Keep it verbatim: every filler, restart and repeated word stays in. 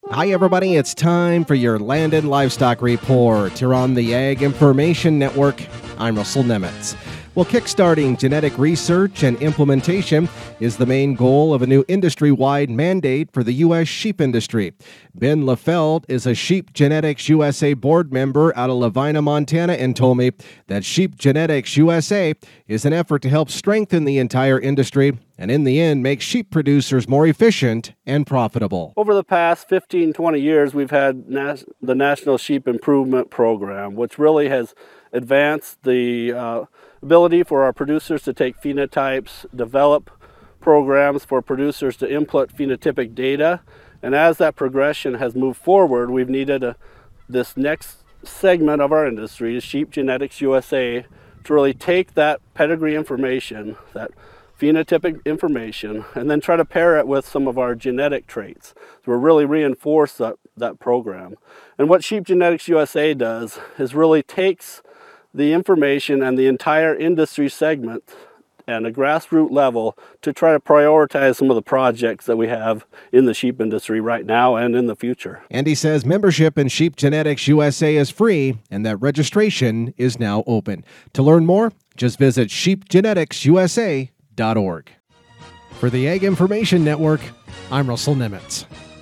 Hi, everybody. It's time for your Land and Livestock Report. You're on the Ag Information Network. I'm Russell Nemitz. Well, kickstarting genetic research and implementation is the main goal of a new industry-wide mandate for the U S sheep industry. Ben Lefeld is a Sheep Genetics U S A board member out of Lavina, Montana, and told me that Sheep Genetics U S A is an effort to help strengthen the entire industry and in the end make sheep producers more efficient and profitable. Over the past fifteen, twenty years, we've had nas- the National Sheep Improvement Program, which really has advanced the uh, ability for our producers to take phenotypes, develop programs for producers to input phenotypic data. And as that progression has moved forward, we've needed a, this next segment of our industry, Sheep Genetics U S A, to really take that pedigree information, that phenotypic information, and then try to pair it with some of our genetic traits to really reinforce that, that program. And what Sheep Genetics U S A does is really takes the information and the entire industry segment and a grassroots level to try to prioritize some of the projects that we have in the sheep industry right now and in the future. And he says membership in Sheep Genetics U S A is free and that registration is now open. To learn more, just visit sheep genetics u s a dot org. For the Ag Information Network, I'm Russell Nemitz.